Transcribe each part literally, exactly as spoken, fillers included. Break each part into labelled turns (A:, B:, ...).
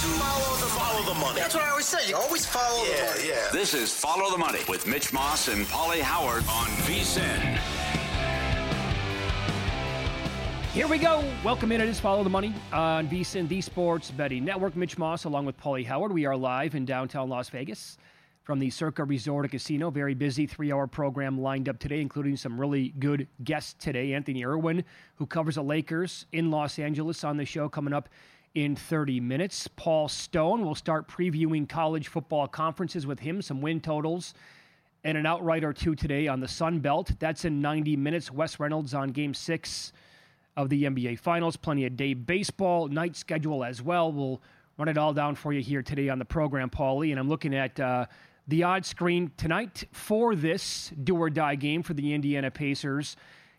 A: Follow the money. Follow the money. That's what I always say. You always follow yeah, the money. Yeah.
B: This is Follow the Money with Mitch Moss and Paulie Howard on V S I N.
C: Here we go. Welcome in. It is Follow the Money on V S I N, the Sports Betting Network. Mitch Moss along with Paulie Howard. We are live in downtown Las Vegas from the Circa Resort and Casino. Very busy three-hour program lined up today, including some really good guests today. Anthony Irwin, who covers the Lakers in Los Angeles, on the show coming up in thirty minutes. Paul Stone will start previewing college football conferences with him, some win totals, and an outright or two today on the Sun Belt. That's in ninety minutes. Wes Reynolds on Game six of the N B A Finals. Plenty of day baseball, night schedule as well. We'll run it all down for you here today on the program, Paulie. And I'm looking at uh, the odds screen tonight for this do-or-die game for the Indiana Pacers.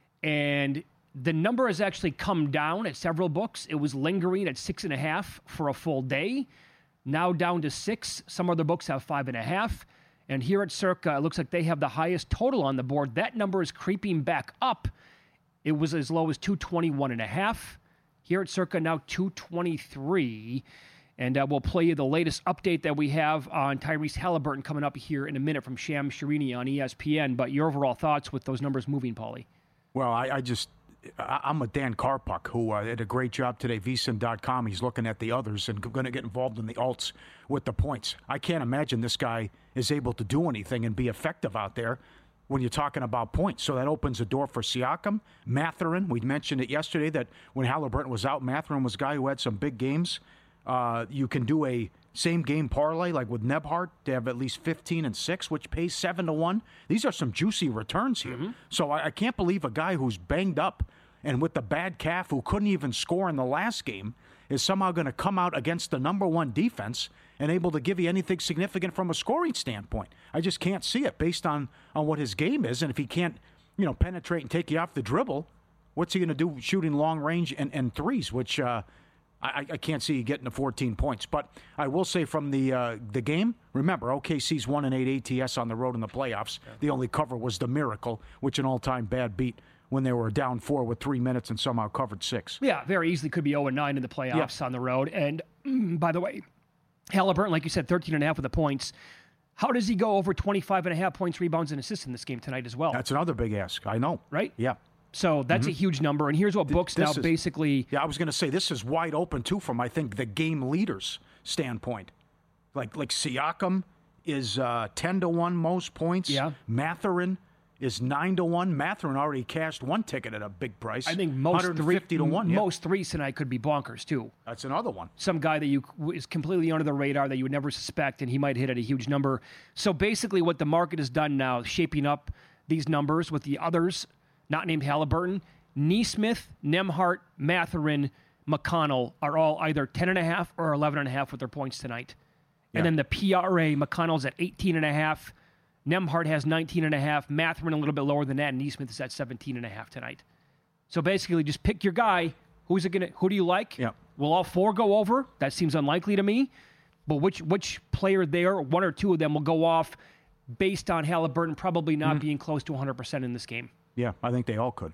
C: And the number has actually come down at several books. It was lingering at six and a half for a full day. Now down to six. Some other books have five and a half. And here at Circa, it looks like they have the highest total on the board. That number is creeping back up. It was as low as two twenty-one and a half. Here at Circa, now two twenty-three. And uh, we'll play you the latest update that we have on Tyrese Halliburton coming up here in a minute from Sham Shirini on E S P N. But your overall thoughts with those numbers moving, Paulie?
D: Well, I, I just... I'm a Dan Karpuk, who uh, did a great job today, V S I N dot com. He's looking at the others and going to get involved in the alts with the points. I can't imagine this guy is able to do anything and be effective out there when you're talking about points. So that opens the door for Siakam. Mathurin, we mentioned it yesterday that when Halliburton was out, Mathurin was a guy who had some big games. Uh, you can do a same-game parlay like with Nebhart to have at least fifteen and six, which pays seven to one. These are some juicy returns here. Mm-hmm. So I, I can't believe a guy who's banged up and with the bad calf, who couldn't even score in the last game, is somehow going to come out against the number one defense and able to give you anything significant from a scoring standpoint. I just can't see it based on, on what his game is. And if he can't, you know, penetrate and take you off the dribble, what's he going to do shooting long range and, and threes, which uh, I, I can't see you getting to fourteen points. But I will say from the uh, the game, remember, O K C's one and eight A T S on the road in the playoffs. Yeah. The only cover was the Miracle, which an all-time bad beat when they were down four with three minutes and somehow covered six.
C: Yeah, very easily could be oh and nine in the playoffs yeah. on the road. And mm, by the way, Halliburton, like you said, thirteen and a half with the points. How does he go over twenty-five and a half points, rebounds, and assists in this game tonight as well?
D: That's another big ask. I know.
C: Right?
D: Yeah.
C: So that's mm-hmm. a huge number. And here's what books this now is, basically...
D: Yeah, I was going to say, this is wide open, too, from, I think, the game leaders' standpoint. Like, like Siakam is uh, ten to one most points.
C: Yeah.
D: Mathurin is nine to one. Mathurin already cashed one ticket at a big price.
C: I think most
D: one hundred fifty
C: three,
D: to one.
C: Most
D: yeah.
C: threes tonight could be bonkers, too.
D: That's another one.
C: Some guy that you is completely under the radar that you would never suspect, and he might hit at a huge number. So basically what the market has done now, shaping up these numbers with the others, not named Halliburton, Neesmith, Nembhard, Mathurin, McConnell are all either ten and a half or eleven and a half with their points tonight. Yeah. And then the P R A, McConnell's at eighteen and a half. Nembhard has nineteen and a half. Mathurin a little bit lower than that, and Neesmith is at seventeen and a half tonight. So basically, just pick your guy. Who's it gonna? Who do you like?
D: Yeah.
C: Will all four go over? That seems unlikely to me. But which which player there, one or two of them, will go off based on Halliburton probably not mm-hmm. being close to one hundred percent in this game?
D: Yeah, I think they all could.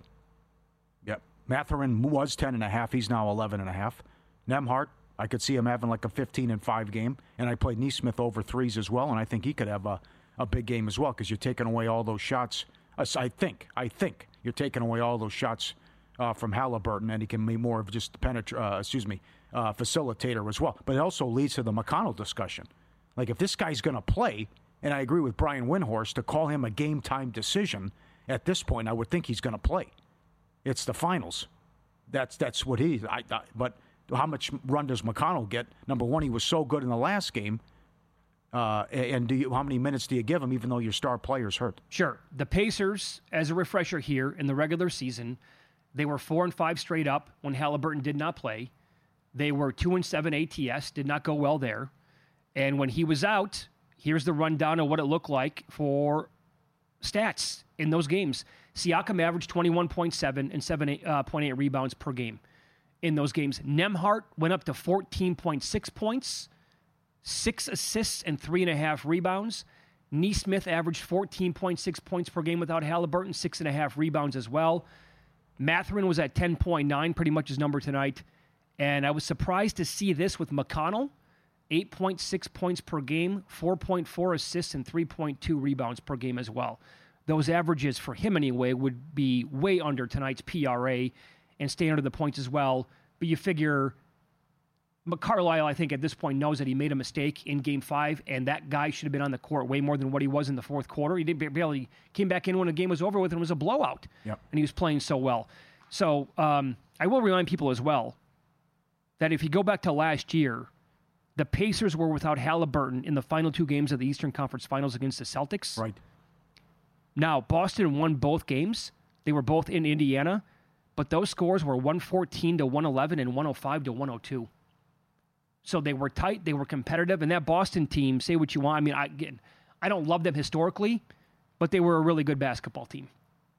D: Yep. Mathurin was ten and a half. He's now eleven and a half. Nembhard, I could see him having like a fifteen and five game. And I played Neesmith over threes as well, and I think he could have a, a big game as well because you're taking away all those shots. I think, I think you're taking away all those shots uh, from Halliburton, and he can be more of just penetra- uh, excuse me, uh, facilitator as well. But it also leads to the McConnell discussion. Like if this guy's going to play, and I agree with Brian Windhorst to call him a game time decision. At this point, I would think he's going to play. It's the finals. That's that's what he. I, I, but how much run does McConnell get? Number one, he was so good in the last game. Uh, and do you, how many minutes do you give him, even though your star player's hurt?
C: Sure. The Pacers, as a refresher here, in the regular season, they were four and five straight up when Halliburton did not play. They were two and seven A T S, did not go well there. And when he was out, here's the rundown of what it looked like for stats in those games. Siakam averaged twenty-one point seven and seven point eight rebounds per game in those games. Nembhard went up to fourteen point six points, six assists and three and a half rebounds. Neesmith averaged fourteen point six points per game without Halliburton, six and a half rebounds as well. Mathurin was at ten point nine, pretty much his number tonight. And I was surprised to see this with McConnell. eight point six points per game, four point four assists, and three point two rebounds per game as well. Those averages for him anyway would be way under tonight's P R A and stay under the points as well. But you figure Carlisle, I think, at this point knows that he made a mistake in Game five, and that guy should have been on the court way more than what he was in the fourth quarter. He did barely came back in when the game was over with, and it was a blowout.
D: Yep.
C: And he was playing so well. So um, I will remind people as well that if you go back to last year, the Pacers were without Halliburton in the final two games of the Eastern Conference Finals against the Celtics.
D: Right.
C: Now, Boston won both games. They were both in Indiana, but those scores were one fourteen to one eleven and one oh five to one oh two. So they were tight, they were competitive, and that Boston team, say what you want, I mean, I, again, I don't love them historically, but they were a really good basketball team.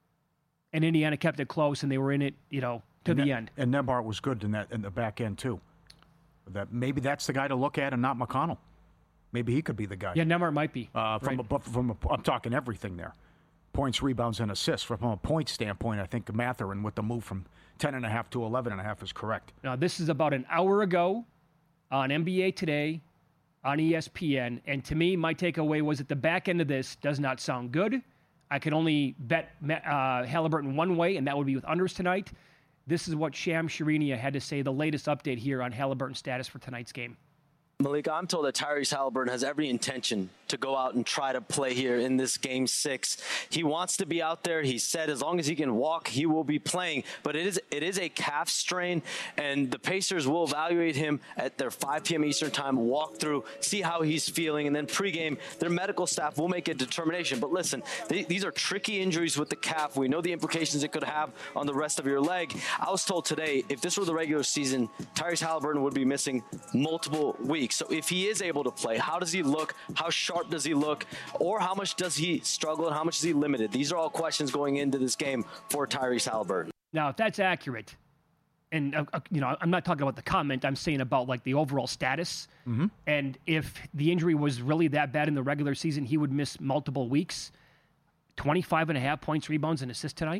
C: And Indiana kept it close, and they were in it, you know, to
D: and
C: the
D: ne-
C: end.
D: And Nembhard was good in that in the back end too. That maybe that's the guy to look at, and not McConnell. Maybe he could be the guy.
C: Yeah, Nembhard might be.
D: Uh, from
C: right.
D: a, from a, I'm talking everything there. Points, rebounds, and assists. From a point standpoint, I think Mathurin with the move from ten and a half to eleven and a half is correct.
C: Now, this is about an hour ago on N B A Today, on E S P N, and to me, my takeaway was that the back end of this does not sound good. I could only bet uh, Halliburton one way, and that would be with unders tonight. This is what Shams Charania had to say, the latest update here on Halliburton's status for tonight's game.
E: Malika, I'm told that Tyrese Halliburton has every intention to go out and try to play here in this game six. He wants to be out there. He said as long as he can walk, he will be playing. But it is it is a calf strain, and the Pacers will evaluate him at their five p.m. Eastern time, walk through, see how he's feeling, and then pregame, their medical staff will make a determination. But listen, they, these are tricky injuries with the calf. We know the implications it could have on the rest of your leg. I was told today, if this were the regular season, Tyrese Halliburton would be missing multiple weeks. So if he is able to play, how does he look? How sharp does he look? Or how much does he struggle and how much is he limited? These are all questions going into this game for Tyrese Halliburton.
C: Now, if that's accurate, and uh, you know, I'm not talking about the comment, I'm saying about like the overall status.
D: Mm-hmm.
C: And if the injury was really that bad in the regular season, he would miss multiple weeks. twenty-five and a half points, rebounds, and assists tonight.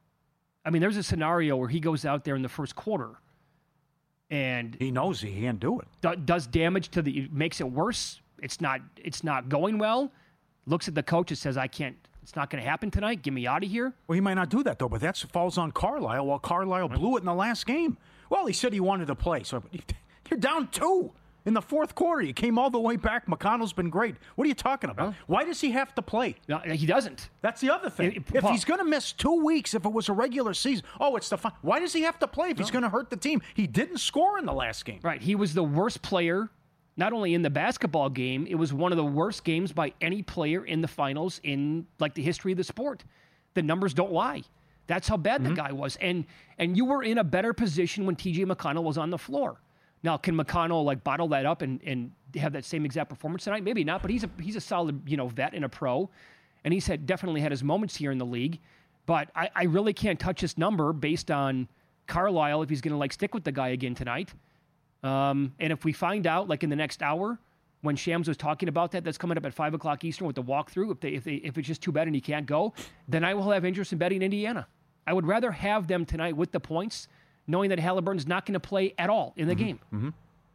C: I mean, there's a scenario where he goes out there in the first quarter and
D: He knows he can't do it.
C: do, does damage to the, makes it worse. It's not, it's not going well. Looks at the coach and says, I can't, it's not going to happen tonight. Get me out of here.
D: Well, he might not do that, though, but that falls on Carlisle, while Carlisle blew it in the last game. Well, he said he wanted to play. So you're down two in the fourth quarter. You came all the way back. McConnell's been great. What are you talking about?
C: Huh?
D: Why does he have to play?
C: No, he doesn't.
D: That's the other thing.
C: It-
D: if
C: Paul-
D: he's going to miss two weeks, if it was a regular season, oh, it's the fun. Why does he have to play if he's going to hurt the team? He didn't score in the last game.
C: Right. He was the worst player, not only in the basketball game, it was one of the worst games by any player in the finals in like the history of the sport. The numbers don't lie. That's how bad
D: Mm-hmm.
C: the guy was. And and you were in a better position when T J McConnell was on the floor. Now, can McConnell like bottle that up and, and have that same exact performance tonight? Maybe not, but he's a he's a solid, you know, vet and a pro. And he's had definitely had his moments here in the league. But I, I really can't touch this number based on Carlisle if he's gonna like stick with the guy again tonight. Um, and if we find out, like in the next hour, when Shams was talking about that, that's coming up at five o'clock Eastern with the walkthrough. If they, if they, if it's just too bad and he can't go, then I will have interest in betting Indiana. I would rather have them tonight with the points, knowing that Halliburton's not going to play at all in the
D: Mm-hmm.
C: game.
D: Mm-hmm.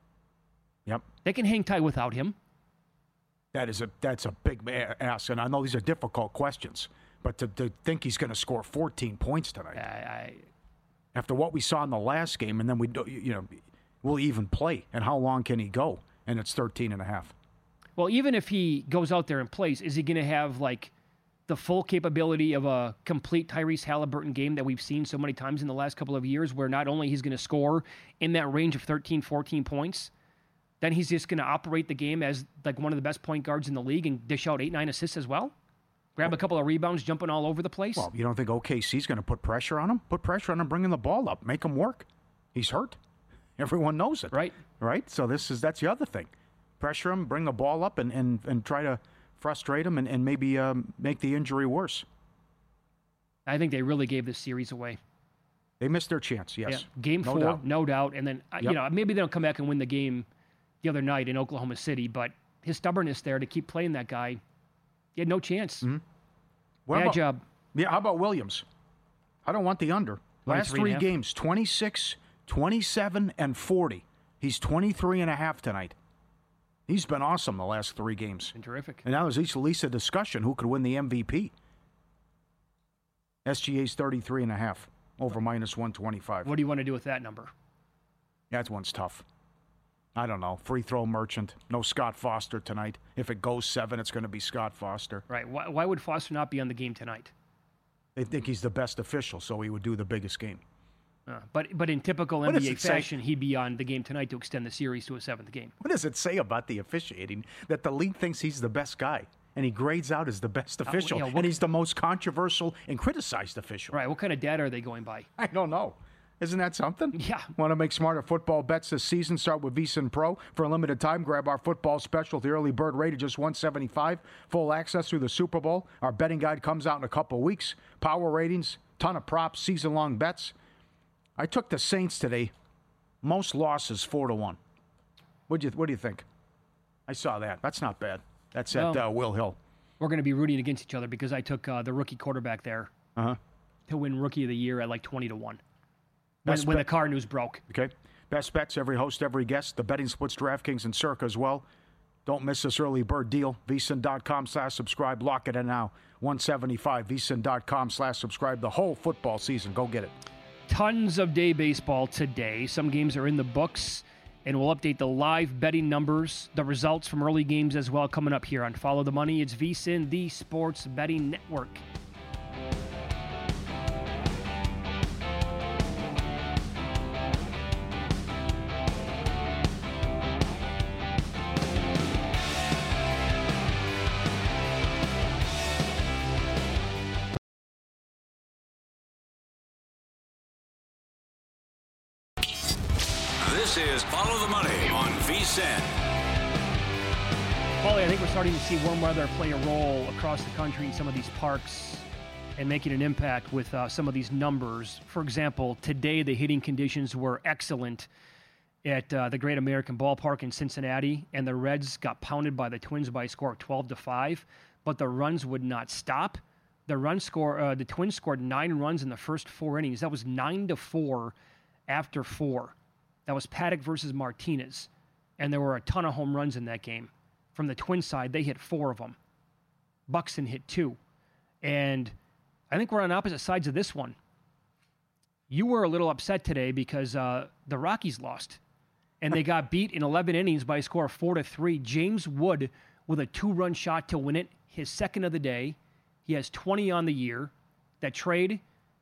D: Yep.
C: They can hang tight without him.
D: That is a that's a big ask, and I know these are difficult questions, but to, to think he's going to score fourteen points tonight
C: I, I,
D: after what we saw in the last game, and then we do, you know, will he even play, and how long can he go? And it's thirteen and a half.
C: well, even if he goes out there and plays, is he going to have like the full capability of a complete Tyrese Halliburton game that we've seen so many times in the last couple of years, where not only he's going to score in that range of thirteen, fourteen points, then he's just going to operate the game as like one of the best point guards in the league and dish out eight, nine assists as well? Grab a couple of rebounds, jumping all over the place?
D: Well, you don't think O K C's going to put pressure on him? Put pressure on him, bringing the ball up, make him work. He's hurt. Everyone knows it.
C: Right.
D: Right? So this is that's the other thing. Pressure him, bring the ball up, and, and, and try to frustrate him and, and maybe um, make the injury worse.
C: I think they really gave this series away.
D: They missed their chance, yes.
C: Yeah. Game
D: no
C: four,
D: doubt.
C: no doubt. And then, uh, you
D: Yep.
C: know, maybe they don't come back and win the game the other night in Oklahoma City, but his stubbornness there to keep playing that guy, he had no chance.
D: Mm-hmm. What
C: Bad
D: about,
C: job.
D: Yeah, how about Williams? I don't want the under. Last
C: twenty-three and
D: three
C: a half?
D: games, twenty-six, twenty-seven, and forty. He's twenty-three and a half tonight. He's been awesome the last three games.
C: Been terrific.
D: And now there's at least a discussion who could win the M V P. S G A's thirty-three and a half over minus one twenty-five.
C: What do you want to do with that number?
D: That one's tough. I don't know. Free throw merchant. No Scott Foster tonight. If it goes seven, it's going to be Scott Foster.
C: Right. Why, why would Foster not be on the game tonight?
D: They think he's the best official, so he would do the biggest game.
C: Uh, but but in typical
D: What
C: N
D: does
C: B A
D: it say?
C: fashion, he'd be on the game tonight to extend the series to a seventh game.
D: What does it say about the officiating that the league thinks he's the best guy and he grades out as the best official
C: yeah, what-
D: and he's the most controversial and criticized official?
C: Right. What kind of data are they going by?
D: I don't know. Isn't that something?
C: Yeah.
D: Want to make smarter football bets this season? Start with VSiN Pro. For a limited time, grab our football special. The early bird rate of just one seventy-five. Full access through the Super Bowl. Our betting guide comes out in a couple weeks. Power ratings, ton of props, season-long bets. I took the Saints today. Most losses, four to one. What do you What do you think? I saw that. That's not bad. That's at
C: Well-
D: uh, Will Hill.
C: We're going to be rooting against each other because I took uh, the rookie quarterback there
D: Uh-huh.
C: to win Rookie of the Year at like twenty to one. When,
D: Best
C: when the
D: bet-
C: car news broke.
D: Okay. Best bets, every host, every guest. The betting splits, DraftKings, and Circa as well. Don't miss this early bird deal. VSiN.com slash subscribe. Lock it in now. one seventy-five. VSiN.com slash subscribe. The whole football season. Go get it.
C: Tons of day baseball today. Some games are in the books, and we'll update the live betting numbers, the results from early games as well coming up here on Follow the Money. It's VSiN, the Sports Betting Network.
B: This is Follow the Money on VSiN.
C: Paulie, I think we're starting to see warm weather play a role across the country in some of these parks and making an impact with uh, some of these numbers. For example, today the hitting conditions were excellent at uh, the Great American Ballpark in Cincinnati, and the Reds got pounded by the Twins by a score of twelve to five, but the runs would not stop. The run score, uh, the Twins scored nine runs in the first four innings. That was nine to four after four. That was Paddock versus Martinez, and there were a ton of home runs in that game. From the Twins side, they hit four of them. Buxton hit two. And I think we're on opposite sides of this one. You were a little upset today because uh, the Rockies lost, and they got beat in eleven innings by a score of four to three. James Wood with a two-run shot to win it, his second of the day. He has twenty on the year. That trade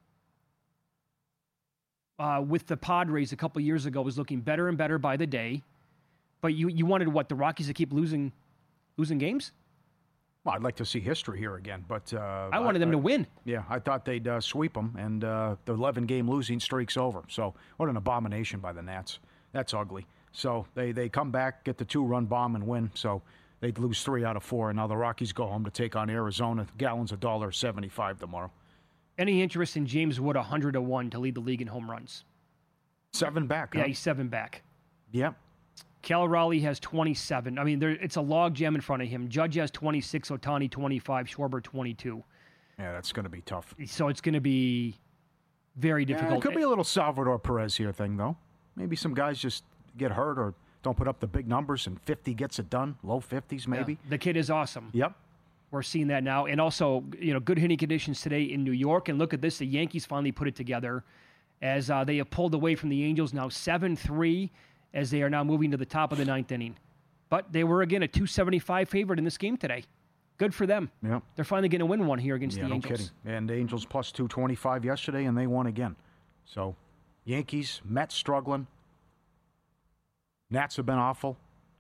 C: uh, with the Padres a couple years ago was looking better and better by the day. But you, you wanted what, the Rockies to keep losing losing games?
D: Well, I'd like to see history here again, but uh,
C: I wanted them to win.
D: Yeah, I thought they'd uh, sweep them, and uh, the eleven-game losing streak's over. So what an abomination by the Nats. That's ugly. So they, they come back, get the two-run bomb, and win. So they'd lose three out of four, and now the Rockies go home to take on Arizona. Gallon's a dollar seventy-five tomorrow.
C: Any interest in James Wood one hundred to one to lead the league in home runs?
D: Seven back.
C: Yeah,
D: huh?
C: he's seven back.
D: Yep.
C: Cal Raleigh has twenty-seven. I mean, there, it's a log jam in front of him. Judge has twenty-six, Ohtani twenty-five, Schwarber twenty-two.
D: Yeah, that's going to be tough.
C: So it's going to be very
D: Yeah,
C: difficult.
D: it could be a little Salvador Perez here thing, though. Maybe some guys just get hurt or don't put up the big numbers, and fifty gets it done. Low fifties, maybe.
C: Yeah, the kid is awesome.
D: Yep.
C: We're seeing that now. And also, you know, good hitting conditions today in New York. And look at this. The Yankees finally put it together as uh, they have pulled away from the Angels now seven three as they are now moving to the top of the ninth inning. But they were, again, a two seventy-five favorite in this game today. Good for them.
D: Yep.
C: They're finally going to win one here against
D: Yeah,
C: the
D: no
C: Angels.
D: kidding. And the Angels plus two twenty-five yesterday, and they won again. So, Yankees, Mets struggling. Nats have been awful.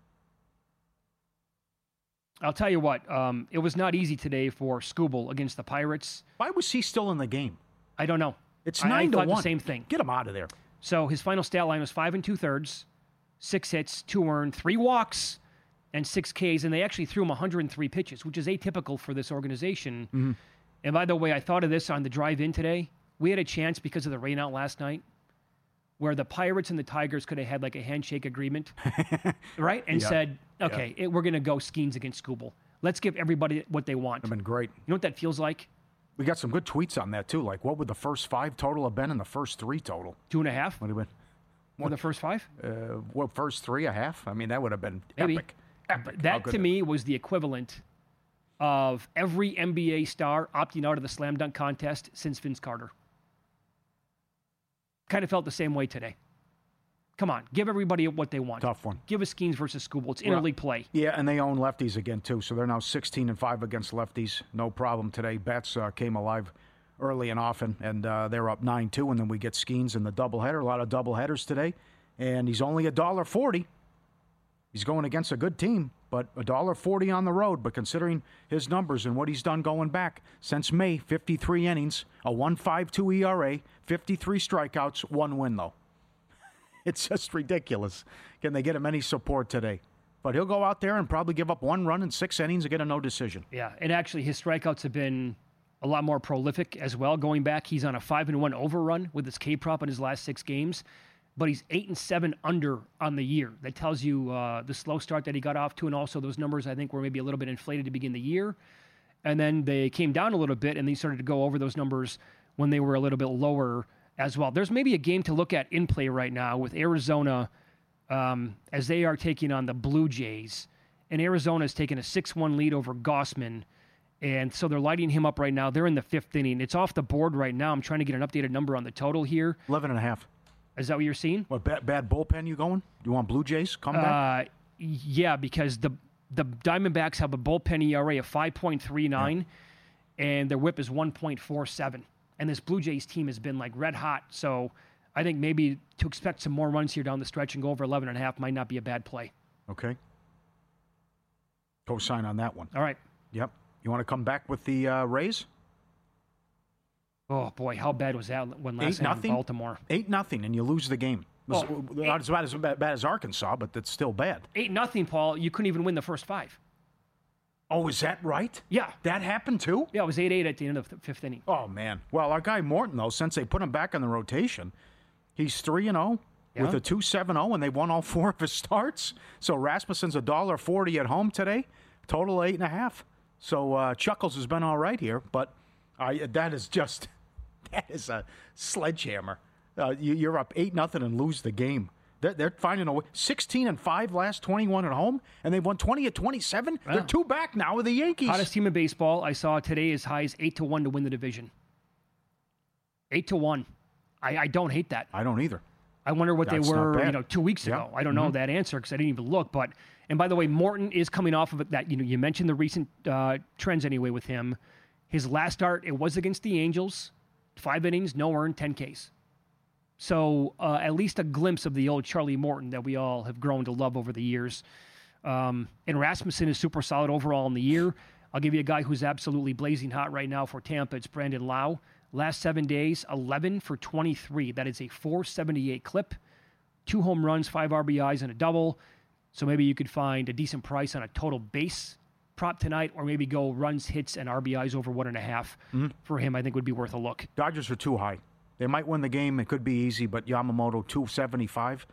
C: I'll tell you what, um, it was not easy today for Skubal against the Pirates.
D: Why was he still in the game?
C: I don't know.
D: It's
C: I-
D: nine
C: I
D: to
C: thought
D: one.
C: the same thing.
D: Get him out of there.
C: So his final stat line was five and two thirds, six hits, two earned, three walks, and six Ks. And they actually threw him one hundred three pitches, which is atypical for this organization.
D: Mm-hmm.
C: And by the way, I thought of this on the drive in today. We had a chance because of the rain out last night where the Pirates and the Tigers could have had like a handshake agreement, right? And
D: Yeah.
C: said, okay, it, we're going to go Skeens against Skubal. Let's give everybody what they want.
D: They've been great.
C: You know what that feels like?
D: We got some good tweets on that, too. Like, what would the first five total have been and the first three total?
C: Two and a half?
D: Would have been,
C: Or the first five?
D: uh, what, first three, a half? I mean, that would have been
C: Maybe.
D: epic. Epic. How
C: That
D: good
C: to
D: it-
C: me was the equivalent of every N B A star opting out of the slam dunk contest since Vince Carter. Kind of felt the same way today. Come on, give everybody what they want.
D: Tough one.
C: Give us Skeens versus Scooball. It's
D: Well,
C: interleague play.
D: Yeah, and they own lefties again, too. So they're now sixteen and five against lefties. No problem today. Bats uh, came alive early and often, and uh, they're up nine two. And then we get Skeens in the doubleheader. A lot of doubleheaders today. And he's only one dollar forty. He's going against a good team, but one dollar forty on the road. But considering his numbers and what he's done going back since May, fifty-three innings, a one point five two E R A, fifty-three strikeouts, one win, though. It's just ridiculous. Can they get him any support today? But he'll go out there and probably give up one run in six innings and get a no decision.
C: Yeah, and actually his strikeouts have been a lot more prolific as well. Going back, he's on a five and one overrun with his K prop in his last six games, but he's eight and seven under on the year. That tells you uh, the slow start that he got off to, and also those numbers I think were maybe a little bit inflated to begin the year, and then they came down a little bit, and they started to go over those numbers when they were a little bit lower as well. There's maybe a game to look at in play right now with Arizona um, as they are taking on the Blue Jays, and Arizona is taking a six one lead over Gossman. And so they're lighting him up right now. They're in the fifth inning. It's off the board right now. I'm trying to get an updated number on the total here.
D: eleven and a half.
C: Is that what you're seeing?
D: What, bad, bad bullpen you going? You want Blue Jays comeback?
C: Uh, yeah, because the the Diamondbacks have a bullpen E R A of five point three nine, yeah. and their whip is one point four seven. And this Blue Jays team has been like red hot. So I think maybe to expect some more runs here down the stretch and go over eleven and a half might not be a bad play.
D: Okay. Co-sign on that one.
C: All right.
D: Yep. You want to come back with the uh, Rays?
C: Oh, boy, how bad was that one last
D: Eight
C: night in
D: nothing.
C: Baltimore?
D: Eight nothing, and you lose the game. It was,
C: Oh,
D: not as bad as, bad, bad as Arkansas, but that's still bad.
C: eight nothing, Paul. You couldn't even win the first five.
D: Oh, is that right?
C: Yeah.
D: That happened too?
C: Yeah, it was eight eight at the end of the fifth inning.
D: Oh, man. Well, our guy Morton, though, since they put him back in the rotation, he's three and oh
C: Yeah.
D: with a two seven oh, and they won all four of his starts. So Rasmussen's one dollar forty at home today, total eight and a half. So uh, Chuckles has been all right here, but I, that is just, that is a sledgehammer. Uh, you, you're up eight nothing and lose the game. They're, they're finding a way. sixteen and five last twenty-one at home, and they won twenty at twenty-seven.
C: Wow.
D: They're two back now with the Yankees.
C: Hottest team in baseball. I saw today as high as eight to one to win the division. Eight to one. I, I don't hate that.
D: I don't either.
C: I wonder what
D: That's
C: they
D: not
C: were,
D: bad.
C: you know, two weeks
D: Yeah.
C: ago. I don't know
D: Mhm.
C: that answer because I didn't even look. But and by the way, Morton is coming off of it. That you know, you mentioned the recent uh, trends anyway with him. His last start, it was against the Angels. Five innings, no earned, ten Ks. So uh, at least a glimpse of the old Charlie Morton that we all have grown to love over the years. Um, and Rasmussen is super solid overall in the year. I'll give you a guy who's absolutely blazing hot right now for Tampa. It's Brandon Lau. Last seven days, eleven for twenty-three. That is a four seventy-eight clip. Two home runs, five R B Is, and a double. So maybe you could find a decent price on a total base prop tonight, or maybe go runs, hits, and R B Is over one and a half
D: Mm-hmm.
C: for him. I think would be worth a look.
D: Dodgers are too high. They might win the game. It could be easy, but Yamamoto two seventy-five.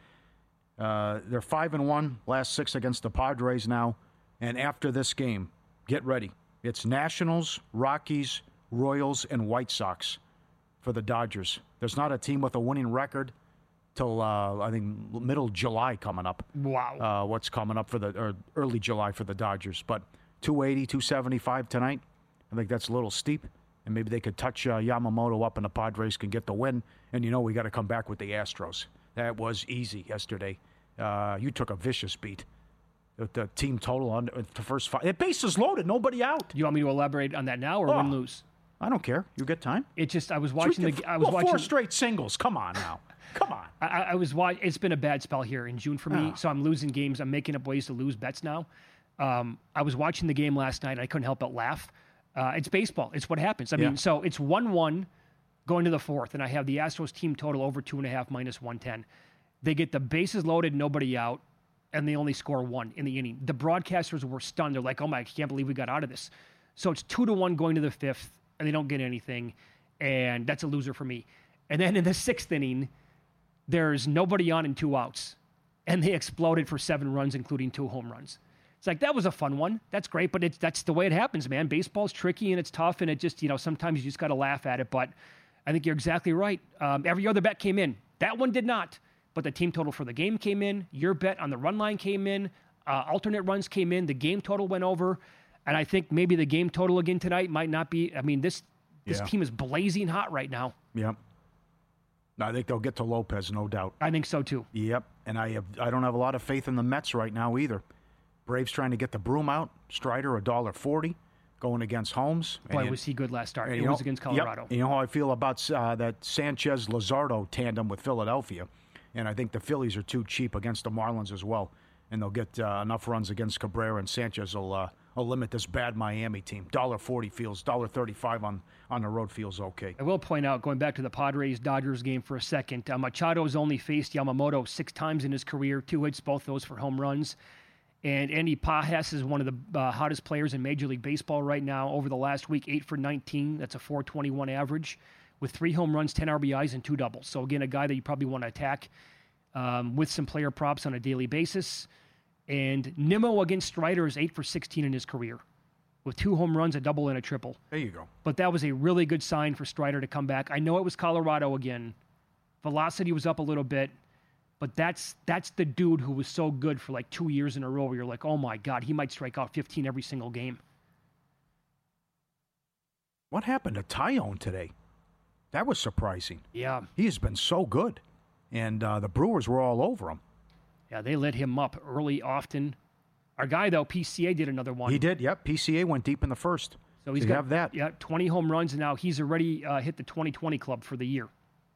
D: Uh, they're five and one last six against the Padres now, and after this game, get ready. It's Nationals, Rockies, Royals, and White Sox for the Dodgers. There's not a team with a winning record till uh, I think middle July coming up.
C: Wow.
D: Uh, what's coming up for the or early July for the Dodgers? But two eighty, two seventy-five tonight. I think that's a little steep. And maybe they could touch uh, Yamamoto up and the Padres can get the win. And, you know, we got to come back with the Astros. That was easy yesterday. Uh, you took a vicious beat. The, the team total on the first five. The base is loaded. Nobody out.
C: You want me to elaborate on that now or
D: Oh.
C: win lose?
D: I don't care. You get time.
C: It just I was watching
D: Three-
C: the I was
D: well,
C: watching
D: four straight singles. Come on now. Come on.
C: I, I was watching. It's been a bad spell here in June for me,
D: Ah.
C: so I'm losing games. I'm making up ways to lose bets now. Um, I was watching the game last night. And I couldn't help but laugh. Uh, it's baseball. It's what happens. I
D: Yeah.
C: mean, so it's one one going to the fourth, and I have the Astros team total over two and a half minus one ten. They get the bases loaded, nobody out, and they only score one in the inning. The broadcasters were stunned. They're like, "Oh my, I can't believe we got out of this." So it's two to one going to the fifth, and they don't get anything, and that's a loser for me. And then in the sixth inning, there's nobody on and two outs, and they exploded for seven runs, including two home runs. It's like, that was a fun one. That's great, but it's that's the way it happens, man. Baseball's tricky, and it's tough, and it just, you know, sometimes you just got to laugh at it, but I think you're exactly right. Um, every other bet came in. That one did not, but the team total for the game came in. Your bet on the run line came in. uh, alternate runs came in. The game total went over. And I think maybe the game total again tonight might not be. I mean, this this
D: Yeah.
C: team is blazing hot right now.
D: Yep. I think they'll get to Lopez, no doubt.
C: I think so, too.
D: Yep. And I have, I don't have a lot of faith in the Mets right now either. Braves trying to get the broom out. Strider, one dollar forty, going against Holmes.
C: Boy,
D: And
C: was he good last start.
D: And
C: It
D: you
C: was
D: know-
C: against
D: yep.
C: Colorado.
D: You know how I feel about uh, that Sanchez-Luzardo tandem with Philadelphia. And I think the Phillies are too cheap against the Marlins as well. And they'll get uh, enough runs against Cabrera, and Sanchez will, uh, will limit this bad Miami team. one dollar forty feels, one dollar thirty-five on, on the road feels okay.
C: I will point out, going back to the Padres-Dodgers game for a second, uh, Machado's only faced Yamamoto six times in his career, two hits, both those for home runs. And Andy Pajas is one of the uh, hottest players in Major League Baseball right now. Over the last week, eight for nineteen. That's a four twenty-one average with three home runs, ten R B Is, and two doubles. So, again, a guy that you probably want to attack um, with some player props on a daily basis. And Nimmo against Strider is eight for sixteen in his career with two home runs, a double, and a triple.
D: There you go.
C: But that was a really good sign for Strider to come back. I know it was Colorado again. Velocity was up a little bit. But that's that's the dude who was so good for like two years in a row where you're like, oh, my God, he might strike out fifteen every single game.
D: What happened to Tyone today? That was surprising.
C: Yeah.
D: He has been so good. And uh, the Brewers were all over him.
C: Yeah, they lit him up early, often. Our guy, though, P C A did another one.
D: He did, yep. P C A went deep in the first.
C: So he's
D: you
C: got
D: have that.
C: Yeah, twenty home runs, and now he's already uh, hit the twenty twenty club for the year.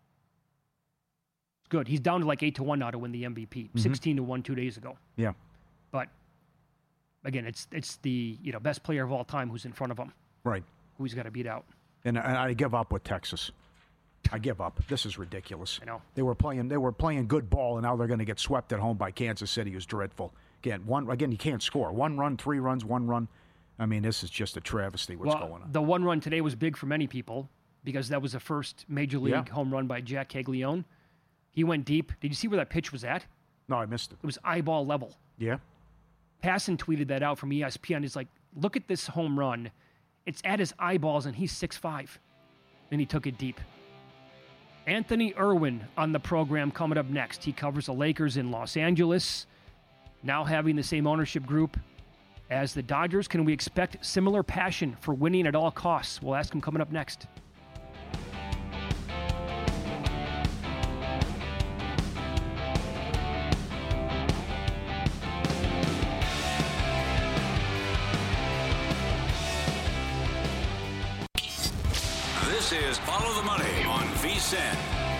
C: Good. He's down to like eight to one now to win the M V P.
D: Mm-hmm.
C: sixteen to one two days ago.
D: Yeah.
C: But, again, it's it's the you know best player of all time who's in front of him,
D: Right.
C: who he's got to beat out.
D: And, and I give up with Texas. I give up. This is ridiculous.
C: I know.
D: They were playing they were playing good ball, and now they're going to get swept at home by Kansas City, who's dreadful. Again, one again you can't score. One run, three runs, one run. I mean, this is just a travesty what's
C: well,
D: going on.
C: The one run today was big for many people because that was the first Major League
D: Yeah.
C: home run by Jack Caglione. He went deep. Did you see where that pitch was at?
D: No, I missed it.
C: It was eyeball level.
D: Yeah.
C: Passan tweeted that out from E S P N. He's like, look at this home run. It's at his eyeballs, and he's six five. Then he took it deep. Anthony Irwin on the program coming up next. He covers the Lakers in Los Angeles, now having the same ownership group as the Dodgers. Can we expect similar passion for winning at all costs? We'll ask him coming up next.
B: This is Follow the Money on V S I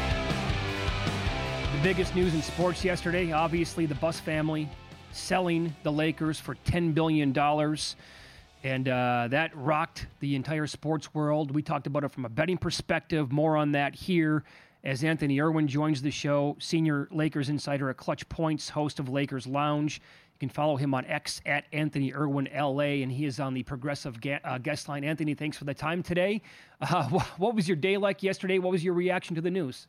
B: N.
C: The biggest news in sports yesterday, obviously the Buss family selling the Lakers for ten billion dollars. And uh, that rocked the entire sports world. We talked about it from a betting perspective. More on that here as Anthony Irwin joins the show, senior Lakers insider at Clutch Points, host of Lakers Lounge. You can follow him on X at Anthony Irwin L A, and he is on the Progressive ga- uh, guest line. Anthony, thanks for the time today. Uh, wh- what was your day like yesterday? What was your reaction to the news?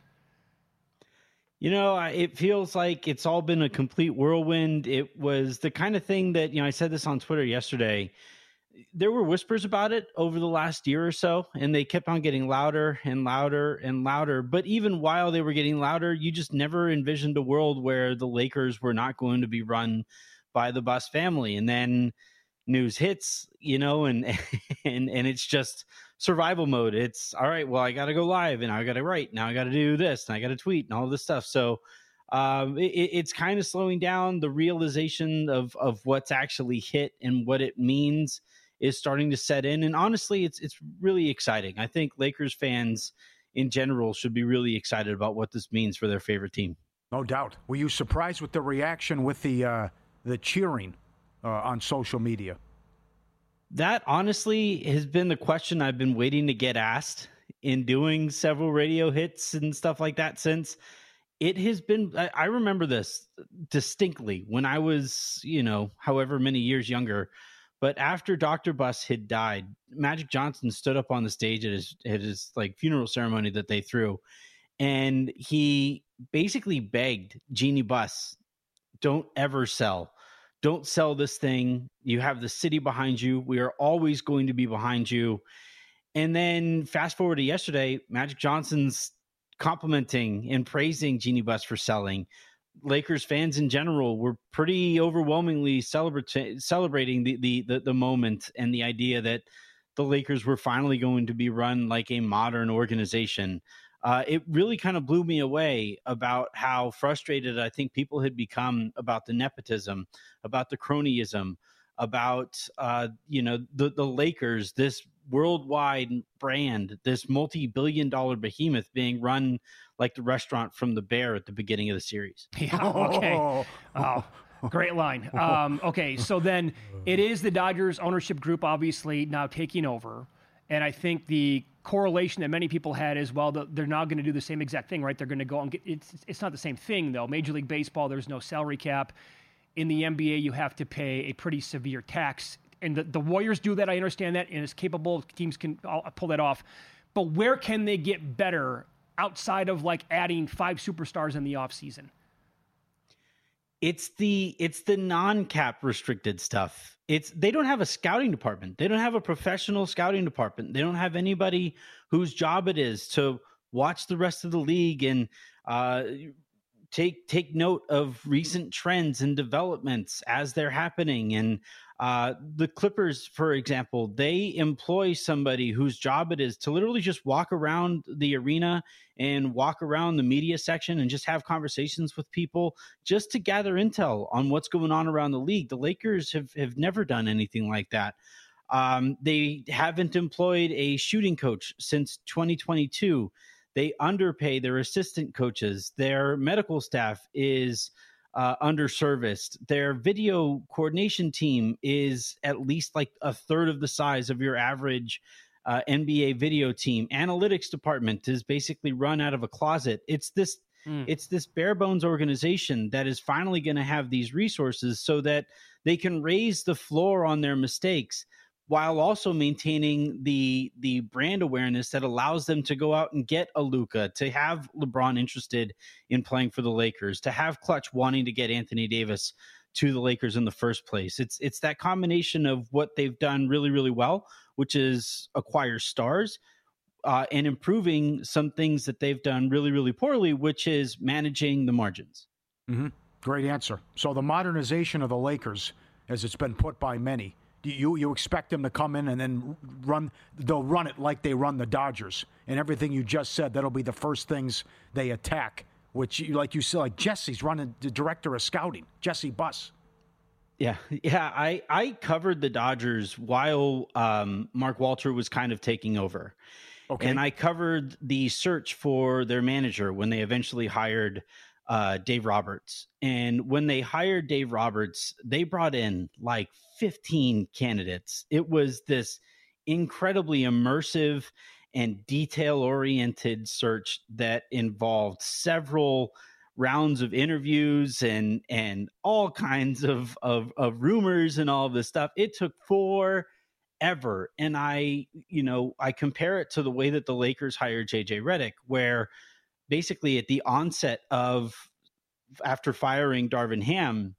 F: You know, it feels like it's all been a complete whirlwind. It was the kind of thing that, you know, I said this on Twitter yesterday. There were whispers about it over the last year or so, and they kept on getting louder and louder and louder. But even while they were getting louder, you just never envisioned a world where the Lakers were not going to be run by the Buss family. And then news hits, you know, and and and it's just survival mode. It's all right. Well, I got to go live, and I got to write. Now I got to do this, and I got to tweet, and all this stuff. So um, it, it's kind of slowing down. The realization of of what's actually hit and what it means is starting to set in. And honestly, it's it's really exciting. I think Lakers fans in general should be really excited about what this means for their favorite team.
D: No doubt. Were you surprised with the reaction with the uh, the cheering uh, on social media?
F: That honestly has been the question I've been waiting to get asked in doing several radio hits and stuff like that since. It has been, I, I remember this distinctly when I was, you know, however many years younger. But after Doctor Buss had died, Magic Johnson stood up on the stage at his, at his like funeral ceremony that they threw. And he basically begged Jeannie Buss, don't ever sell. Don't sell this thing. You have the city behind you. We are always going to be behind you. And then fast forward to yesterday, Magic Johnson's complimenting and praising Jeannie Buss for selling. Lakers fans in general were pretty overwhelmingly celebrate, celebrating the, the the the moment and the idea that the Lakers were finally going to be run like a modern organization. Uh, it really kind of blew me away about how frustrated I think people had become about the nepotism, about the cronyism, about uh, you know the the Lakers, this worldwide brand, this multi-billion dollar behemoth being run like the restaurant from the Bear at the beginning of the series.
C: Yeah, okay. Oh, great line. Um, okay, so then it is the Dodgers ownership group obviously now taking over. And I think the correlation that many people had is, well, the, they're now going to do the same exact thing, right? They're going to go and get, it's, it's not the same thing, though. Major League Baseball, there's no salary cap. In the N B A, you have to pay a pretty severe tax. And the, the Warriors do that, I understand that, and as capable teams can pull that off. But where can they get better outside of, like, adding five superstars in the offseason?
F: It's the it's the non-cap restricted stuff. It's they don't have a scouting department. They don't have a professional scouting department. They don't have anybody whose job it is to watch the rest of the league and uh, take take note of recent trends and developments as they're happening. And uh, the Clippers, for example, they employ somebody whose job it is to literally just walk around the arena and walk around the media section and just have conversations with people just to gather intel on what's going on around the league. The Lakers have, have never done anything like that. Um, they haven't employed a shooting coach since twenty twenty-two. They underpay their assistant coaches. Their medical staff is uh, underserviced. Their video coordination team is at least like a third of the size of your average uh, N B A video team. Analytics department is basically run out of a closet. It's this, mm. it's this bare bones organization that is finally going to have these resources so that they can raise the floor on their mistakes, while also maintaining the the brand awareness that allows them to go out and get a Luka, to have LeBron interested in playing for the Lakers, to have Clutch wanting to get Anthony Davis to the Lakers in the first place. It's it's that combination of what they've done really, really well, which is acquire stars, uh, and improving some things that they've done really, really poorly, which is managing the margins.
D: Mm-hmm. Great answer. So the modernization of the Lakers, as it's been put by many, You you expect them to come in and then run, they'll run it like they run the Dodgers. And everything you just said, that'll be the first things they attack, which, like you said, like Jesse's running the director of scouting, Jesse Buss.
F: Yeah, yeah. I, I covered the Dodgers while um, Mark Walter was kind of taking over. Okay. And I covered the search for their manager when they eventually hired uh, Dave Roberts. And when they hired Dave Roberts, they brought in like fifteen candidates. It was this incredibly immersive and detail-oriented search that involved several rounds of interviews and and all kinds of, of, of rumors and all of this stuff. It took forever. And I, you know, I compare it to the way that the Lakers hired J J Redick, where basically at the onset of, after firing Darvin Ham,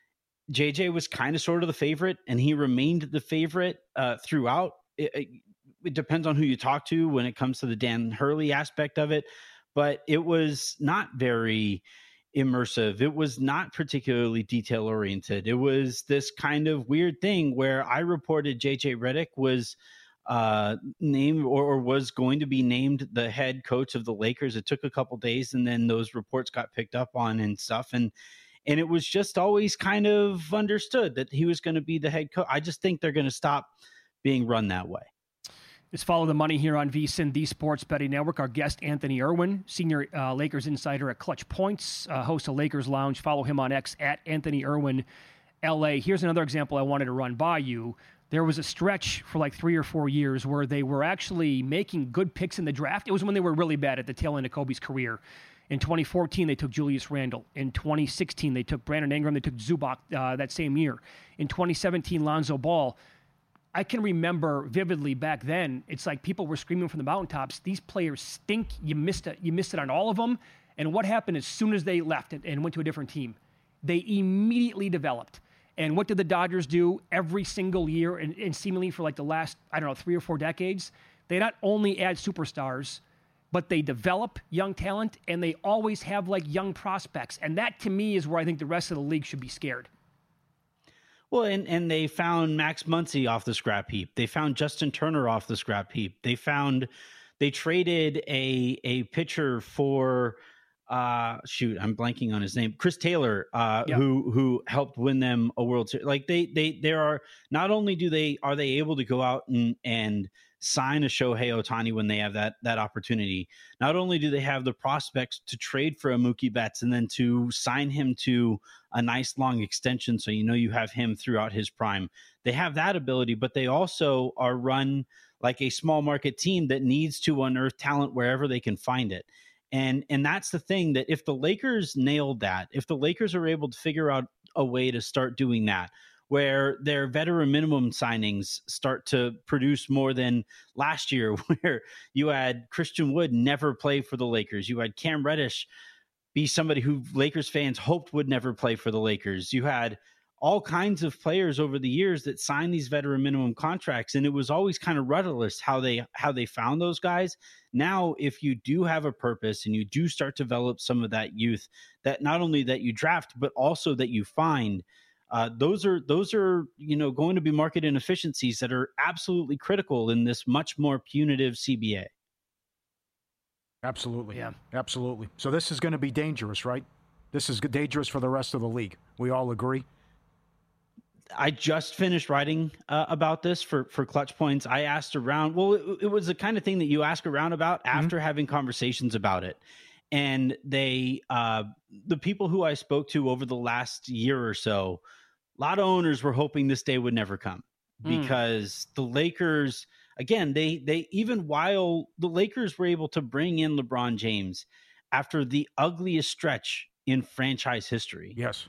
F: J J was kind of sort of the favorite, and he remained the favorite uh, throughout. It, it, it depends on who you talk to when it comes to the Dan Hurley aspect of it, but it was not very immersive. It was not particularly detail oriented. It was this kind of weird thing where I reported J J Redick was uh, named or, or was going to be named the head coach of the Lakers. It took a couple days, and then those reports got picked up on and stuff. And And it was just always kind of understood that he was going to be the head coach. I just think they're going to stop being run that way.
C: Let's follow the money here on VSiN, the Sports Betting Network. Our guest, Anthony Irwin, senior uh, Lakers insider at Clutch Points, uh, host of Lakers Lounge. Follow him on X at Anthony Irwin L A. Here's another example I wanted to run by you. There was a stretch for like three or four years where they were actually making good picks in the draft. It was when they were really bad at the tail end of Kobe's career. In twenty fourteen, they took Julius Randle. In twenty sixteen, they took Brandon Ingram. They took Zubac uh, that same year. In twenty seventeen, Lonzo Ball. I can remember vividly back then, it's like people were screaming from the mountaintops, these players stink. You missed it. You missed it on all of them. And what happened as soon as they left and, and went to a different team? They immediately developed. And what did the Dodgers do every single year and, and seemingly for like the last, I don't know, three or four decades? They not only add superstars, but they develop young talent, and they always have like young prospects. And that, to me, is where I think the rest of the league should be scared.
F: Well, and, and they found Max Muncy off the scrap heap. They found Justin Turner off the scrap heap. They found, they traded a a pitcher for, uh, shoot, I'm blanking on his name, Chris Taylor, uh, yeah. who who helped win them a World Series. Like they they there are not only do they are they able to go out and and sign a Shohei Ohtani when they have that that opportunity. Not only do they have the prospects to trade for a Mookie Betts and then to sign him to a nice long extension, so you know you have him throughout his prime. They have that ability, but they also are run like a small market team that needs to unearth talent wherever they can find it. And and that's the thing, that if the Lakers nailed that, if the Lakers are able to figure out a way to start doing that, where their veteran minimum signings start to produce more than last year, where you had Christian Wood never play for the Lakers. You had Cam Reddish be somebody who Lakers fans hoped would never play for the Lakers. You had all kinds of players over the years that signed these veteran minimum contracts, and it was always kind of rudderless how they how they found those guys. Now, if you do have a purpose and you do start to develop some of that youth, that not only that you draft, but also that you find, Uh, those are those are you know going to be market inefficiencies that are absolutely critical in this much more punitive C B A.
D: Absolutely,
C: yeah,
D: absolutely. So this is going to be dangerous, right? This is dangerous for the rest of the league. We all agree.
F: I just finished writing uh, about this for for Clutch Points. I asked around. Well, it, it was the kind of thing that you ask around about after mm-hmm. having conversations about it. And they, uh, the people who I spoke to over the last year or so, a lot of owners were hoping this day would never come, because mm. the Lakers, again, they they even while the Lakers were able to bring in LeBron James after the ugliest stretch in franchise history.
D: Yes.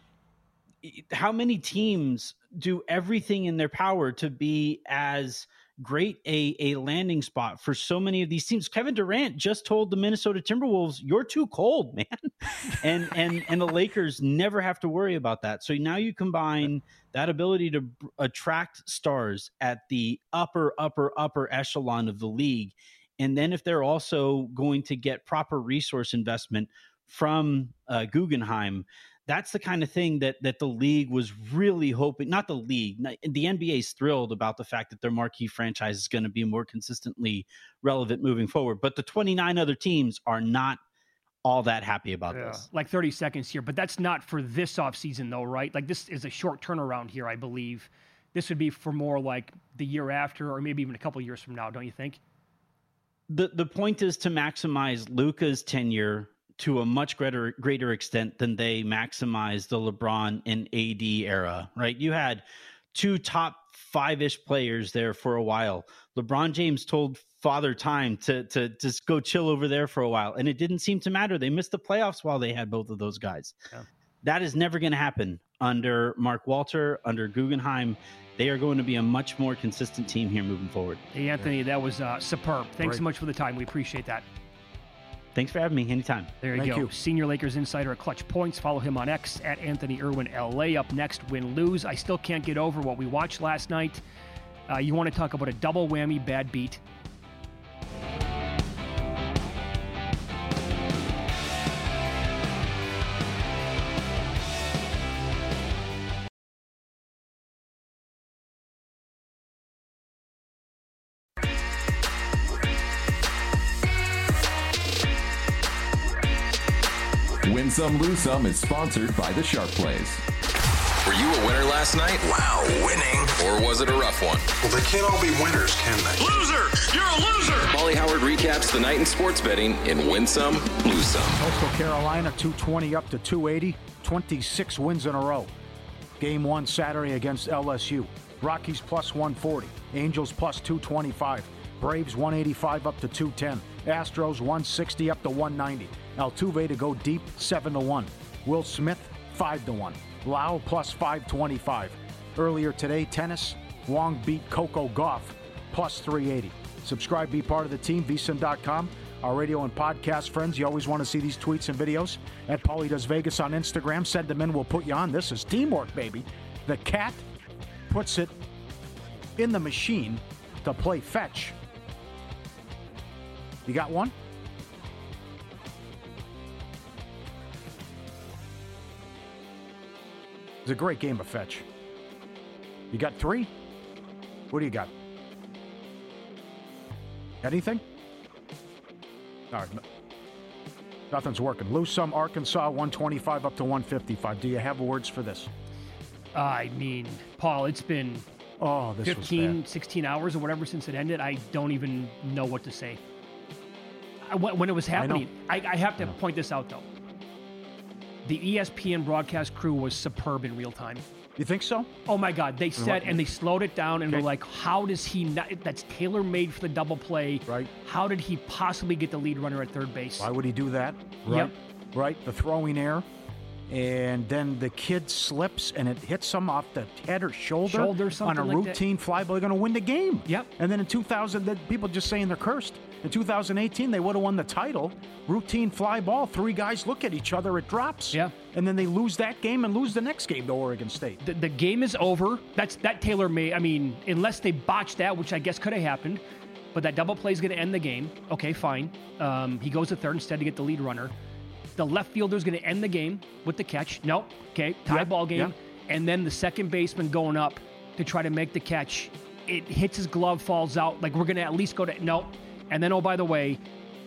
F: How many teams do everything in their power to be as great a, a landing spot for so many of these teams? Kevin Durant just told the Minnesota Timberwolves, "You're too cold, man." and and and the Lakers never have to worry about that. So now you combine that ability to b- attract stars at the upper, upper, upper echelon of the league. And then if they're also going to get proper resource investment from uh, Guggenheim, that's the kind of thing that that the league was really hoping. Not the league, the N B A is thrilled about the fact that their marquee franchise is going to be more consistently relevant moving forward. But the twenty-nine other teams are not all that happy about yeah. this.
C: Like thirty seconds here, but that's not for this offseason though, right? Like this is a short turnaround here, I believe. This would be for more like the year after, or maybe even a couple years from now, don't you think?
F: The the point is to maximize Luka's tenure to a much greater greater extent than they maximized the LeBron and A D era, right? You had two top five-ish players there for a while. LeBron James told Father Time to to just go chill over there for a while, and it didn't seem to matter. They missed the playoffs while they had both of those guys. Yeah. That is never going to happen under Mark Walter, under Guggenheim. They are going to be a much more consistent team here moving forward.
C: Hey, Anthony, that was uh, superb. Thanks Great. so much for the time. We appreciate that.
F: Thanks for having me. Anytime.
C: There you
D: Thank
C: go.
D: You.
C: Senior Lakers insider at Clutch Points. Follow him on X at Anthony Irwin L A. Up next, win lose. I still can't get over what we watched last night. Uh, you want to talk about a double whammy bad beat?
G: Win Some, Lose Some is sponsored by The Sharp Plays.
H: Were you a winner last night?
A: Wow, winning.
H: Or was it a rough one?
A: Well, they can't all be winners, can they?
H: Loser! You're a loser! Paulie Howard recaps the night in sports betting in Win Some, Lose Some.
D: Coastal Carolina, two twenty up to two eighty, twenty-six wins in a row. Game one Saturday against L S U. Rockies plus one forty, Angels plus two twenty-five, Braves one eighty-five up to two ten, Astros one sixty up to one ninety. Altuve to go deep, seven to one. Will Smith, five to one. Lau plus five twenty-five. Earlier today, tennis, Wong beat Coco Gauff, plus three eighty. Subscribe, be part of the team, V S I N dot com. Our radio and podcast friends, you always want to see these tweets and videos. At Paulie Does Vegas on Instagram. Send them in, we'll put you on. This is teamwork, baby. The cat puts it in the machine to play fetch. You got one? was a great game of fetch. You got three? What do you got? Anything? All right. No. Nothing's working. Lose some. Arkansas one twenty-five up to one fifty-five. Do you have words for this?
C: I mean, Paul, it's been
D: oh, this
C: fifteen, sixteen hours or whatever since it ended. I don't even know what to say. I, when it was happening, I, I, I have to I point this out, though. The E S P N broadcast crew was superb in real time.
D: You think so?
C: Oh, my God. They said, and they slowed it down, and
D: okay.
C: were like, how does he not, that's tailor-made for the double play.
D: Right.
C: How did he possibly get the lead runner at third base?
D: Why would he do that? Right.
C: Yep.
D: Right. The throwing air. And then the kid slips, and it hits him off the head or shoulder,
C: shoulder something
D: on a
C: like
D: routine fly ball. They're going to win the game.
C: Yep.
D: And then in two thousand, the people just saying they're cursed. In two thousand eighteen, they would have won the title. Routine fly ball. Three guys look at each other. It drops.
C: Yeah.
D: And then they lose that game and lose the next game to Oregon State.
C: The, the game is over. That's that Taylor made. I mean, unless they botched that, which I guess could have happened. But that double play is going to end the game. Okay, fine. Um, he goes to third instead to get the lead runner. The left fielder is going to end the game with the catch. Nope. Okay, tie
D: yep.
C: ball game.
D: Yep.
C: And then the second baseman going up to try to make the catch. It hits his glove, falls out. Like, we're going to at least go to, nope. And then, oh, by the way,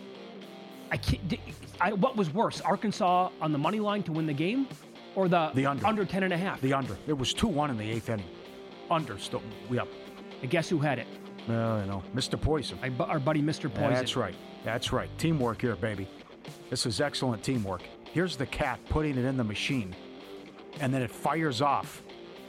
C: I can't, I, what was worse, Arkansas on the money line to win the game or the,
D: the under.
C: under ten and a half?
D: The under. It was two one in the eighth inning. Under still. Yep.
C: And guess who had it?
D: No, no. Mister Poison.
C: I, our buddy Mister Poison.
D: That's right. That's right. Teamwork here, baby. This is excellent teamwork. Here's the cat putting it in the machine, and then it fires off,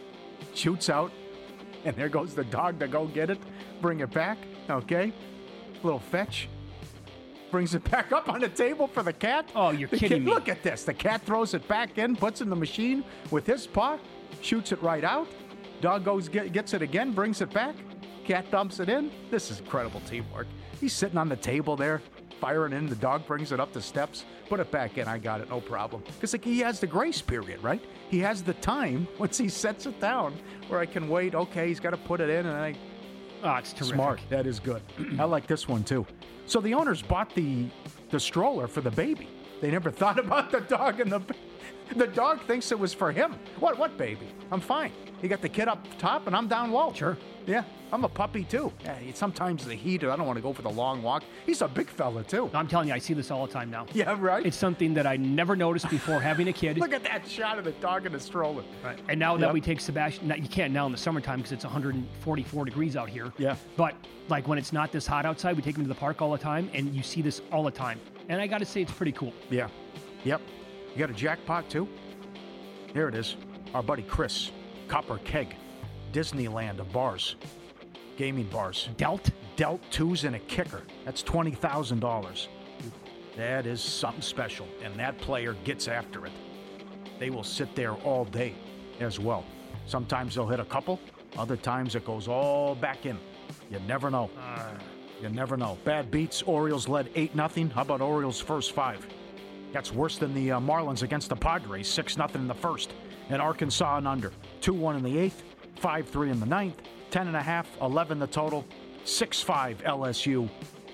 D: shoots out, and there goes the dog to go get it, bring it back, okay? Little fetch. Brings it back up on the table for the cat.
C: Oh, you're
D: the
C: kidding
D: kid,
C: me.
D: Look at this. The cat throws it back in, puts it in the machine with his paw, shoots it right out. Dog goes, get, gets it again, brings it back. Cat dumps it in. This is incredible teamwork. He's sitting on the table there, firing in. The dog brings it up the steps, put it back in. I got it, no problem. Because like, he has the grace period, right? He has the time once he sets it down where I can wait. Okay, he's got to put it in, and I.
C: Oh, it's terrific.
D: Smart. That is good. I like this one too. So the owners bought the the stroller for the baby. They never thought about the dog and the the dog thinks it was for him. What what baby? I'm fine. You got the kid up top and I'm down low.
C: Sure.
D: Yeah, I'm a puppy too. Yeah, sometimes the heat, I don't want to go for the long walk. He's a big fella too.
C: I'm telling you, I see this all the time now.
D: Yeah, right?
C: It's something that I never noticed before having a kid.
D: Look at that shot of the dog in the stroller.
C: Right. And now that
D: Yep.
C: we take Sebastian, you can't now in the summertime because it's one hundred forty-four degrees out here.
D: Yeah.
C: But like when it's not this hot outside, we take him to the park all the time, and you see this all the time. And I got to say, it's pretty cool.
D: Yeah. Yep. You got a jackpot too? Here it is. Our buddy Chris, Copper Keg, Disneyland of bars, gaming bars.
C: Dealt?
D: Dealt twos and a kicker. That's twenty thousand dollars. That is something special, and that player gets after it. They will sit there all day as well. Sometimes they'll hit a couple. Other times it goes all back in. You never know.
C: Uh,
D: You never know. Bad beats. Orioles led eight nothing. How about Orioles' first five? That's worse than the uh, Marlins against the Padres. six nothing in the first. And Arkansas and under. two one in the eighth. five three in the ninth. ten and a half. eleven the total. six five L S U.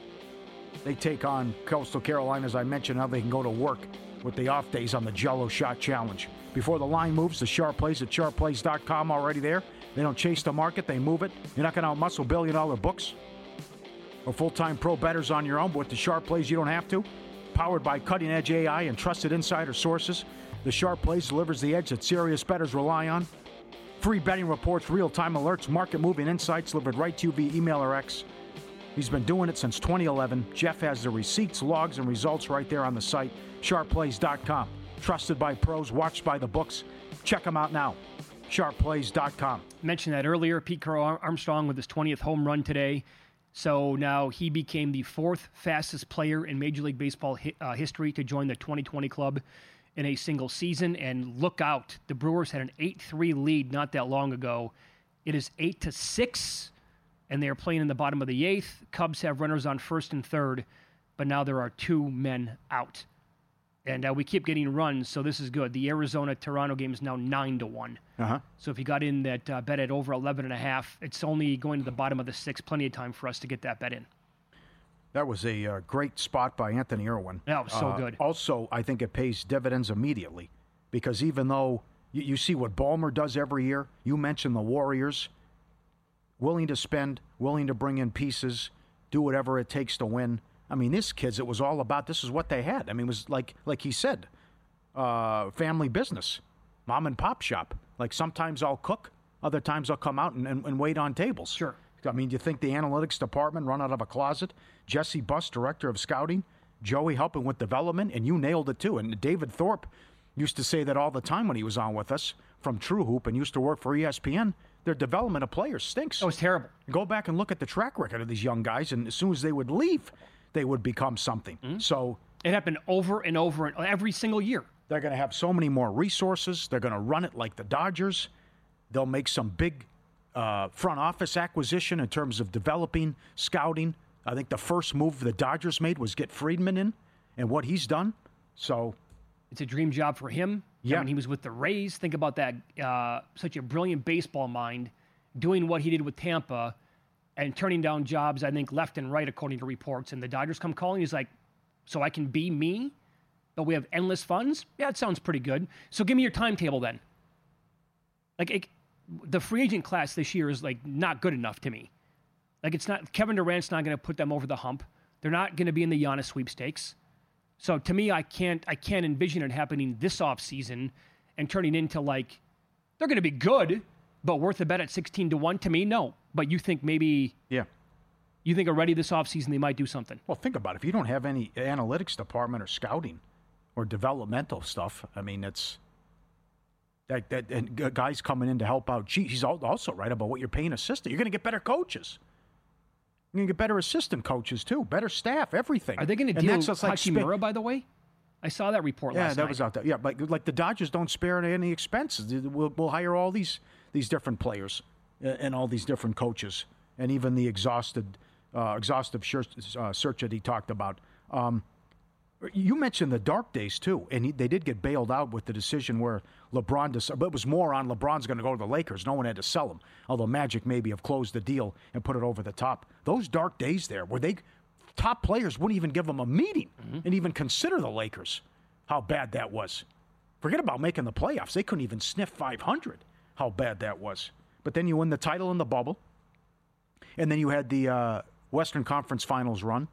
D: They take on Coastal Carolina, as I mentioned. Now they can go to work with the off days on the Jell-O Shot Challenge. Before the line moves, the Sharp Plays at sharp plays dot com already there. They don't chase the market. They move it. You're not going to outmuscle billion-dollar books or full-time pro bettors on your own, but with the Sharp Plays, you don't have to. Powered by cutting-edge A I and trusted insider sources, the Sharp Plays delivers the edge that serious bettors rely on. Free betting reports, real-time alerts, market-moving insights delivered right to you via email or X. He's been doing it since twenty eleven. Jeff has the receipts, logs, and results right there on the site, sharp plays dot com. Trusted by pros, watched by the books. Check them out now, sharp plays dot com.
C: Mentioned that earlier. Pete Crow Armstrong with his twentieth home run today. So now he became the fourth fastest player in Major League Baseball hi- uh, history to join the twenty twenty club in a single season. And look out, the Brewers had an eight three lead not that long ago. It is eight to six, and they are playing in the bottom of the eighth. Cubs have runners on first and third, but now there are two men out. And uh, we keep getting runs, so this is good. The Arizona-Toronto game is now nine to one.
D: Uh-huh.
C: So if you got in that uh, bet at over eleven and a half, it's only going to the bottom of the sixth. Plenty of time for us to get that bet in.
D: That was a uh, great spot by Anthony Irwin.
C: That was so
D: Uh,
C: good.
D: Also, I think it pays dividends immediately because even though You, you see what Ballmer does every year. You mentioned the Warriors. Willing to spend, willing to bring in pieces, do whatever it takes to win. I mean, this kids, it was all about, this is what they had. I mean, it was like, like he said, uh, family business, mom and pop shop. Like sometimes I'll cook, other times I'll come out and, and, and wait on tables.
C: Sure.
D: I mean, do you think the analytics department run out of a closet? Jesse Buss, director of scouting, Joey helping with development, and you nailed it too. And David Thorpe used to say that all the time when he was on with us from True Hoop and used to work for E S P N. Their development of players stinks.
C: That was terrible.
D: Go back and look at the track record of these young guys, and as soon as they would leave, they would become something. Mm-hmm. So
C: it happened over and over and every single year.
D: They're going to have so many more resources. They're going to run it like the Dodgers. They'll make some big uh, front office acquisition in terms of developing, scouting. I think the first move the Dodgers made was get Friedman in and what he's done. So
C: it's a dream job for him.
D: Yeah.
C: I mean, he was with the Rays. Think about that. Uh, such a brilliant baseball mind doing what he did with Tampa and turning down jobs, I think, left and right, according to reports. And the Dodgers come calling. He's like, so I can be me, but we have endless funds? Yeah, it sounds pretty good. So give me your timetable then. Like, it, the free agent class this year is, like, not good enough to me. Like, it's not, Kevin Durant's not going to put them over the hump. They're not going to be in the Giannis sweepstakes. So to me, I can't I can't envision it happening this offseason and turning into like, they're going to be good, but worth a bet at sixteen to one. To me, no. But you think maybe,
D: yeah,
C: you think already this offseason they might do something.
D: Well, think about it. If you don't have any analytics department or scouting or developmental stuff, I mean, it's that, that and guys coming in to help out. Gee, he's also right about what you're paying assistant. You're going to get better coaches. You're going to get better assistant coaches, too. Better staff, everything.
C: Are they going to deal with Hachimura, like by the way? I saw that report
D: yeah,
C: last night.
D: Yeah, that was out there. Yeah, like, like the Dodgers don't spare any expenses. We'll, we'll hire all these these different players and all these different coaches, and even the exhausted, uh, exhaustive search, uh, search that he talked about. Um, you mentioned the dark days, too, and he, they did get bailed out with the decision where LeBron, decided, but it was more on LeBron's going to go to the Lakers. No one had to sell him, although Magic maybe have closed the deal and put it over the top. Those dark days there where they top players wouldn't even give them a meeting mm-hmm. and even consider the Lakers, how bad that was. Forget about making the playoffs. They couldn't even sniff five hundred, how bad that was. But then you win the title in the bubble, and then you had the uh, Western Conference Finals run.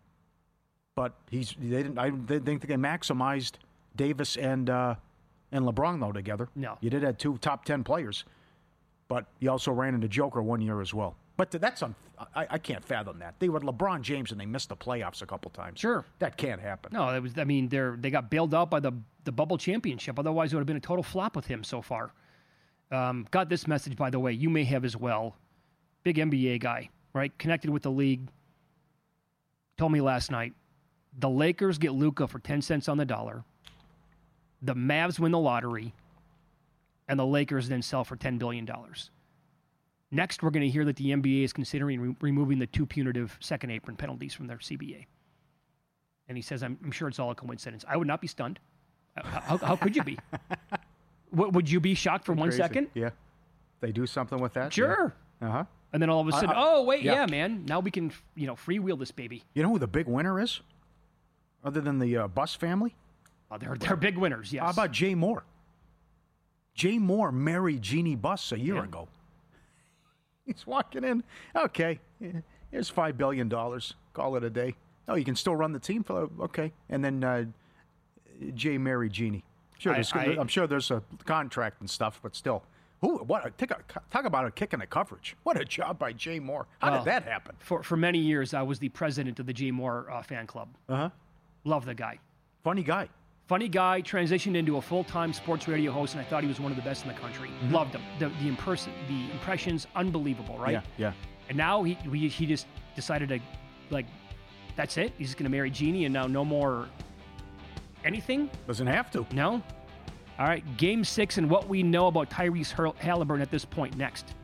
D: But he's they didn't. I didn't think they maximized Davis and uh, and LeBron though together.
C: No,
D: you did have two top ten players, but you also ran into Joker one year as well. But that's un- I, I can't fathom that they were LeBron James and they missed the playoffs a couple times.
C: Sure,
D: that can't happen.
C: No, it was. I mean, they're they got bailed out by the the bubble championship. Otherwise, it would have been a total flop with him so far. Um, got this message, by the way. You may have as well. Big N B A guy, right? Connected with the league. Told me last night. The Lakers get Luka for ten cents on the dollar. The Mavs win the lottery. And the Lakers then sell for ten billion dollars. Next, we're going to hear that the N B A is considering re- removing the two punitive second apron penalties from their C B A. And he says, I'm, I'm sure it's all a coincidence. I would not be stunned. How, how could you be? w- would you be shocked for one
D: Crazy.
C: second?
D: Yeah. They do something with that?
C: Sure.
D: Yeah. Uh-huh.
C: And then all of a sudden,
D: uh,
C: oh, wait,
D: yeah.
C: yeah, man. Now we can, you know, freewheel this baby.
D: You know who the big winner is? Other than the uh, Buss family?
C: Oh, they're, they're big winners, yes.
D: How about Jay Moore? Jay Moore married Jeannie Buss a year yeah. ago. He's walking in. Okay, here's five billion dollars. Call it a day. Oh, you can still run the team? for Okay. And then uh, Jay married Jeannie. Sure, I, I, I'm sure there's a contract and stuff, but still. Ooh, what a, take a, talk about a kick in the coverage. What a job by Jay Moore. How well, did that happen?
C: For for many years, I was the president of the Jay Moore uh, fan club.
D: Uh-huh.
C: Love the guy.
D: Funny guy.
C: Funny guy, transitioned into a full-time sports radio host, and I thought he was one of the best in the country. Mm-hmm. Loved him. The the, imperson, the impressions, unbelievable, right?
D: Yeah, yeah.
C: And now he he, he just decided to, like, that's it. He's just going to marry Jeannie, and now no more anything?
D: Doesn't have to.
C: No? All right, game six and what we know about Tyrese Halliburton at this point next.